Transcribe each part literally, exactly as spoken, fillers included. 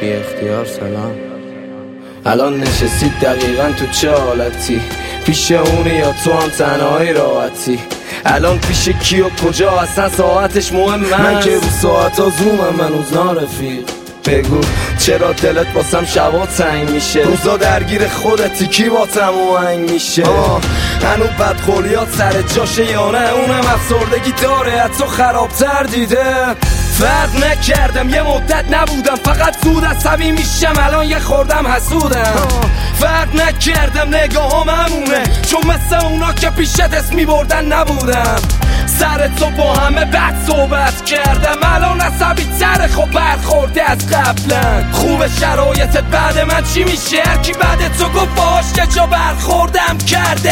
بی اختیار سلام. الان نشستید دقیقا تو چه حالتی؟ پیش اونی یا تو هم تنهایی راحتی؟ الان پیش کی و کجا اصلا ساعتش مهمه؟ من که رو ساعت ها زومم منوز نارفیق. بگو چرا دلت باسم شبا تنگ میشه؟ روزا درگیر خودتی کی با تموهنگ میشه؟ هنو بدخولیات سر جاشه یا نه؟ اونم افسردگی داره حتی خرابتر دیده. فرق نکردم یه مدت نبودم فقط زود عصبی میشم الان یه خوردم حسودم. فرق نکردم نگاهم همونه چون مثل اونا که پیشت اسم میبردن نبودم. سر تو با همه بد صحبت کردم الان عصبی تره خب برخورده از قبلا. خوب شرایطت بعد من چی میشه؟ هرکی بعد تو گفت باش که جا برخوردم کرده.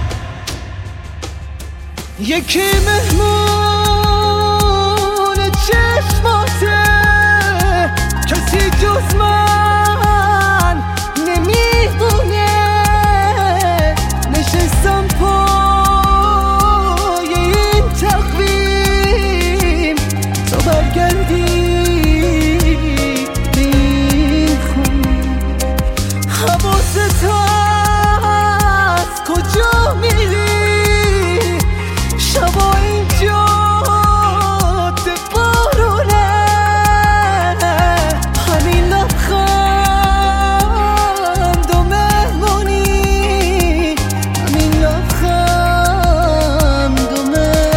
یکی مهمون چشماته کسی جز من نمیدونه. نشستم پای این تقویم تا برگردی به این خونه. حواست هست کجا میری؟ شبا اینجا ده بارونه. همین لبخند و مهمونی همین لبخند و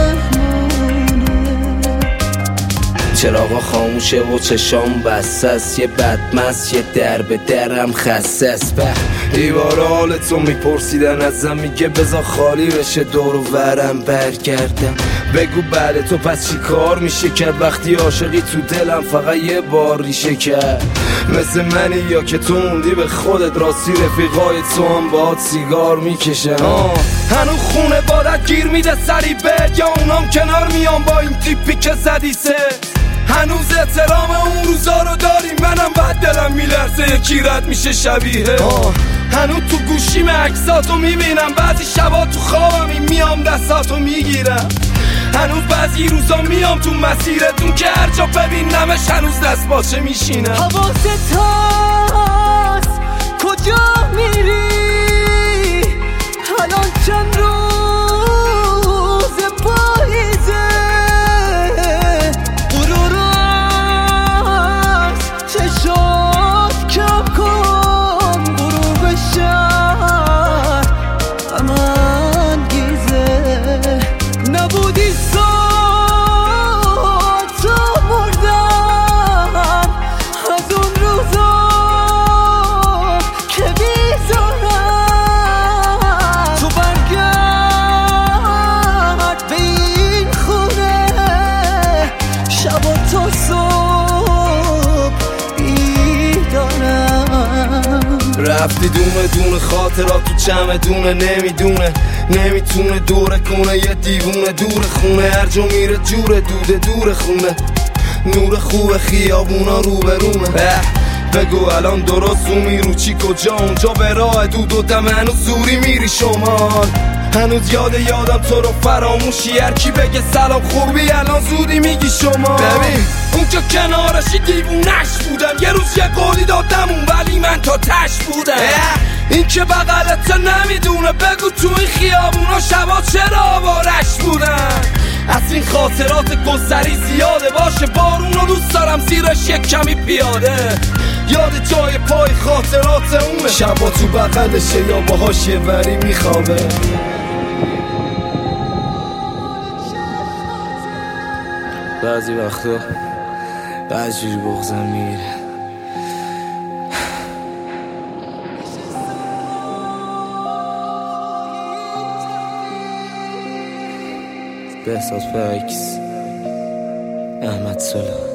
مهمونه. چراغا خاموشه و چشام بسته، یه بدمست یه در به درم خسته. به دیوار حال تو میپرسیدن ازم میگه بزا خالی بشه دور و ورم برگردم. بگو بعد تو پس چی کار میشه کرد وقتی عاشقی تو دلم فقط یه بار ریشه کرد؟ مثل منی یا که تو موندی به خودت راستی رفیقای تو هم باهات سیگار میکشن؟ هنو خونه بادت گیر میده سری بد یا اونام کنار میان با این تیپی که زدی سه؟ هنوز احترام اون روزا رو داری منم بعد دلم میلرزه یکی رد میشه شبیه. هنوز تو گوشیم عکساتو میبینم بعضی شبا تو خوابم این میام دستاتو میگیرم. هنوز بعضی روزا میام تو مسیرتون که هر جا ببینمش هنوز دست باشه میشینم. حواست هست کجا میری؟ الان چند روز پاییزه غرور است چشات کم کن غروب شهر امان گیزه. نبودی ساعت تو مردم از اون روزا که بیزارم. تو برگرد به این خونه شبا تا صبح بیدارم. رفتی دونه دونه خاطرات تو چمدونه نمیدونه نمیتونه دوره کنه یه دیوونه دور خونه. هر جا میره جوره دوده دور خونه نور خوب خیابونا رو به رومه. بگو الان درست زومی رو چی کجا؟ اونجا به راه دود و دم هنوز زوری میری شمال. هنوز یاد یادم تو رو فراموشی هر کی بگه سلام خوبی الان زودی میگی شما. ببین اون که کنارشی دیوونش بودم یه روز یه قولی دادم اون ولی من تا تش بودم. این که بغلت نمیدونه بگو تو این خیابونا شبا چرا آوارش بودم. از این خاطرات گذری زیاده باشه بارونو دوست دارم زیرش یک کمی پیاده. یاد جای پای خاطرات اونه شبا تو بغلشه یا باهاش یه وری میخوابه. بعضی وقتا بعضی جوری بغضم میگیره. بهزاد فکس احمد صلح